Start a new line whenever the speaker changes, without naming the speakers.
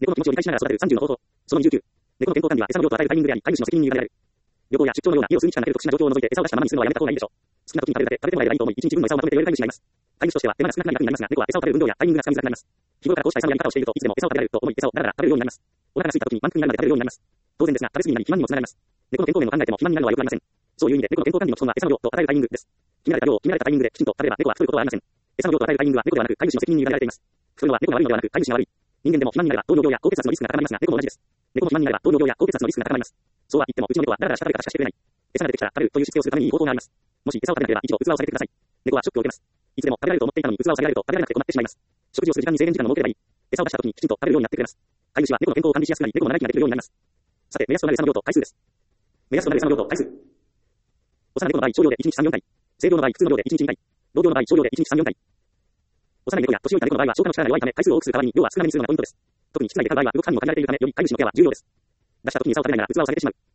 猫の気持ちを理解しながら育てる30の方法。その29。猫の健康管理は餌の量と与えるタイミングであり、飼い主の責任に委ねられる。旅行や出張のような家を数日間かける特殊な状況を除いて餌を出したままにするのはやめた方がいいでしょう。好きな時に食べるだけ、食べてもらえればいいと思い、1日分の餌をまとめてくれる飼い主がいます。飼い主としては手間が少なくなり楽になりますが、猫は餌を食べる分量やタイミングがつかみづらくなります。日頃からこうした餌のやり方をしていると、いつでも餌を食べられると思い、餌をだらだら食べるようになります。お腹が空いた時に満腹になるまで食べるようになります。当然ですが、食べ過ぎになり肥満にもつながります。猫の健康面を考えても肥満になるのは良くありません。そういう意味で、猫の健康管理の基本は餌の量と与えるタイミングです。決められた量を決められたタイミングできちんと食べれば猫は太ることはありません。餌の量と与えるタイミングは猫ではなく飼い主の責任に委ねられています。太るのは猫が悪いのではなく飼い主が悪い。人間でも肥満になれば糖尿病や高血圧のリスクが高まりますが、猫も同じです。猫も肥満になれば糖尿病や高血圧のリスクが高まります。そうは言っても、うちの猫はだらだらした食べ方しかしてくれない。餌が出てきたら食べるというしつけをするためにいい方法があります。もし餌を食べなければ一度器を下げてください。猫はショックを受けます。いつでも食べられると思っていたのに器を下げられると食べられなくて困ってしまいます。食事をする時間に制限時間を設ければいい。餌を出した時にきちんと食べるようになってくれます。飼い主は猫の健康を管理しやすくなり、猫も長生きができるようになります。さて、目安となる餌の量と回数です。目安となる餌の量と回数。幼い猫の場合、少量で1日3、4回。成病の場合、普通の量で1日2回。老病の場合、少量で1日3、4回。幼い猫や年老いた猫の場合は消化の力が弱いため、回数を多くする代わりに量は少なめにするのがポイントです。特に室内で飼う場合は動く範囲も限られているため、より飼い主のケアは重要です。出した時に餌を食べないなら器を下げてしまう。